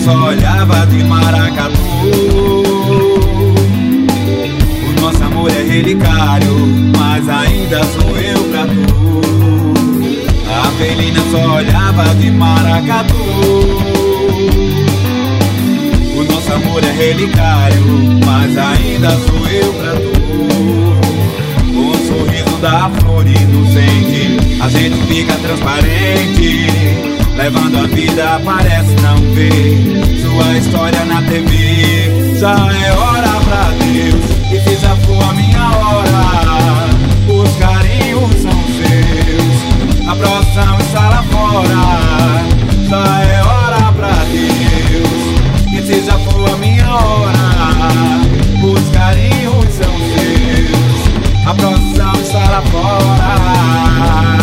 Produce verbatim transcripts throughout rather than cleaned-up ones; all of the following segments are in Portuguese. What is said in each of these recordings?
só olhava de maracatu. O nosso amor é relicário, mas ainda sou eu pra tu. A Avelina só olhava de maracatu. O nosso amor é relicário, mas ainda sou eu pra tu. Com o sorriso da flor inocente, a gente fica transparente, levando a vida, parece não ver sua história na T V. Já é hora pra Deus, e se já for a minha hora, os carinhos são seus, a próxima está lá fora. Já é hora pra Deus, e se já for a minha hora, os carinhos são seus, a próxima está lá fora.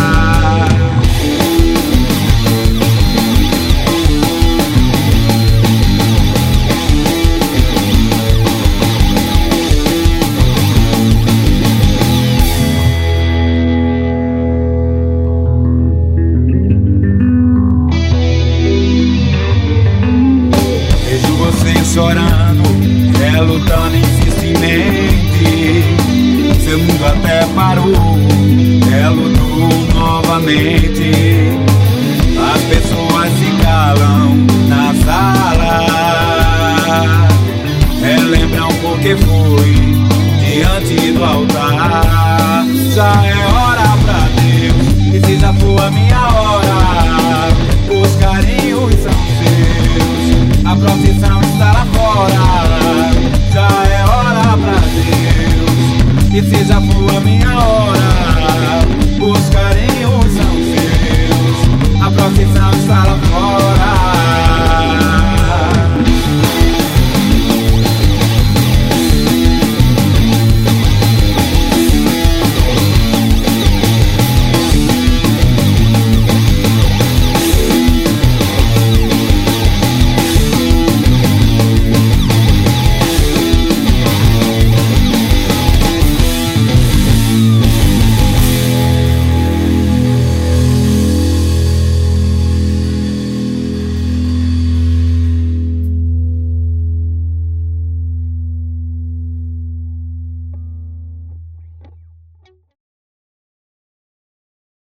Chorando, relutando insistentemente, seu mundo até parou, ela lutou novamente.